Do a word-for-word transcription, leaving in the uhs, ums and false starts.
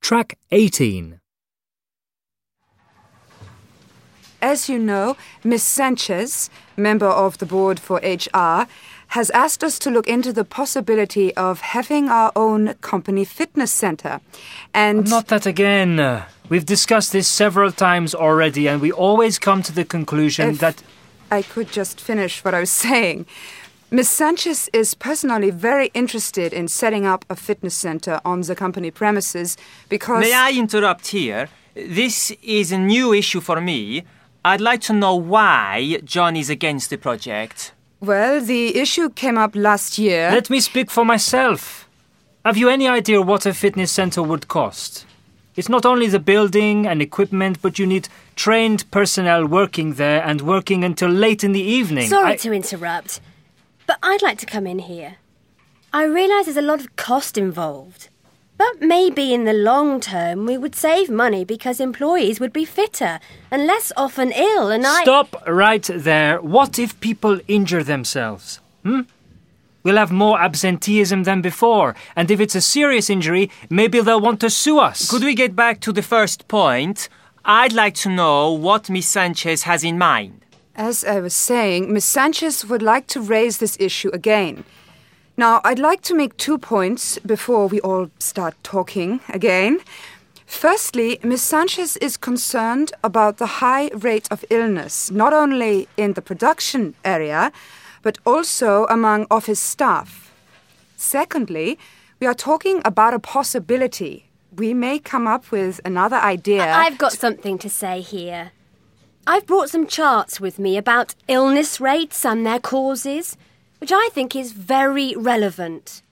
Track eighteen. As you know, Miss Sanchez, member of the board for H R, has asked us to look into the possibility of having our own company fitness center. And Not that again. We've discussed this several times already, and we always come to the conclusion if that... I could just finish what I was saying. Miss Sanchez is personally very interested in setting up a fitness center on the company premises because... May I interrupt here? This is a new issue for me. I'd like to know why John is against the project. Well, the issue came up last year. Let me speak for myself. Have you any idea what a fitness center would cost? It's not only the building and equipment, but you need trained personnel working there and working until late in the evening. Sorry I... to interrupt, but I'd like to come in here. I realise there's a lot of cost involved. But maybe in the long term we would save money because employees would be fitter and less often ill and I... Stop right there. What if people injure themselves? Hmm? We'll have more absenteeism than before. And if it's a serious injury, maybe they'll want to sue us. Could we get back to the first point? I'd like to know what Miss Sanchez has in mind. As I was saying, Miss Sanchez would like to raise this issue again. Now, I'd like to make two points before we all start talking again. Firstly, Miss Sanchez is concerned about the high rate of illness, not only in the production area, but also among office staff. Secondly, we are talking about a possibility. We may come up with another idea. I've got something to say here. I've brought some charts with me about illness rates and their causes, which I think is very relevant.